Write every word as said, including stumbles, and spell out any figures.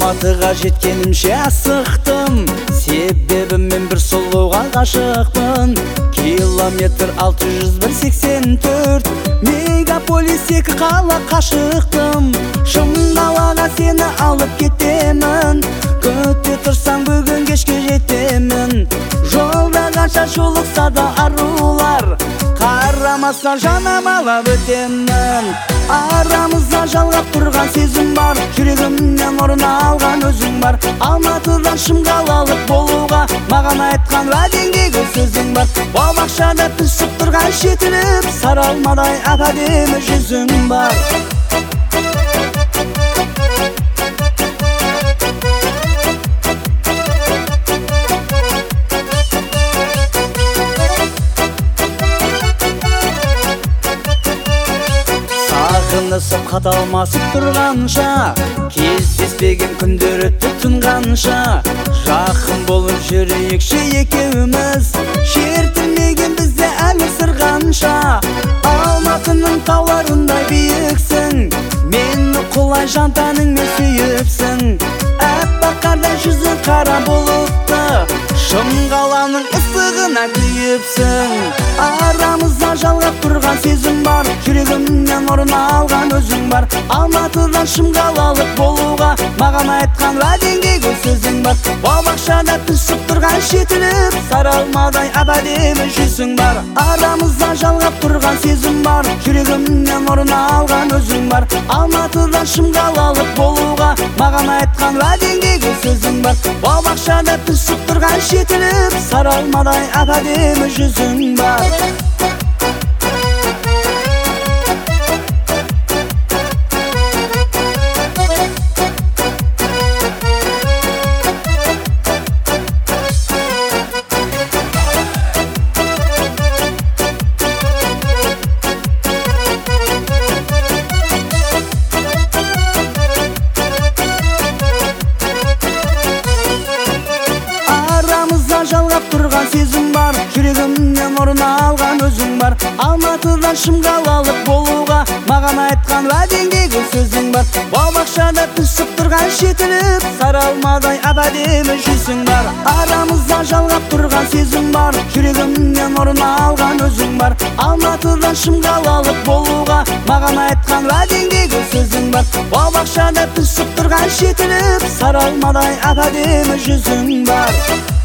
Алматыға жеткенімше асықтым, себебі мен бір сұлуға ғашықпын. Километр алты жүз бір сексен төрт, мегаполис екі қала қашықтым. Шымқалаға сені алып кетемін, күте тұрсаң бүгін кешке жетемін. Жолда қанша жолықса да арулар, қарамаса жанамалап өтемін. Арамызда жалғап тұрған сезім бар, жүрегімнен орын алған өзің бар. Алматыдан Шымқалалық болуға маған айтқан уәдеңдегі сөзің бар. Бау-бақшада пісіп тұрған шетініп, саралмадай әп-әдемі жүзің бар. Сағынысып қаталмасып тұрғанша, кездеспеген күндер өтті тұнғанша, жақын болып жүрейікші екеуміз, шертілмеген бізде әлі сырғанша. Алматының тауларындай биіксің, мені құлай жантаныңмен сүйіпсің. Әппақ қардай жүзі қара болыпты, Шымқаланың ыстығына күйіпсің. Арамызда жалғап тұрған сезім бар, жүрегімнен орын алған өзің бар. Алматыдан Шымқалалық болуға маған айтқан уәдеңдегі сөзің бар. Бау-бақшада пісіп тұрған шетініп, саралмадай әп-әдемі жүзің бар. Арамызда жалғап тұрған сезім бар, жүрегімнен орын алған өзің бар. Алматыдан Шымқалалық болуға маған айтқан уәдеңдегі сөзің бар. Бау-бақшада пісіп тұрған шетініп, саралмадай әп-әдемі жүзің бар. Жалғап тұрған сезім бар, жүрегімнен орын алған өзің бар. Алматыдан Шымқалалық болуға маған айтқан уәдеңдегі сөзің бар. Бау-бақшада пісіп тұрған шетініп, саралмадай әп-әдемі жүзің бар. Арамызда жалғап тұрған сезім бар, жүрегімнен орын алған өзің бар. Алматыдан Шымқалалық болуға маған айтқан уәдеңдегі сөзің бар. Бау-бақшада пісіп тұрған шетініп, саралмадай әп-әдемі жүзің бар.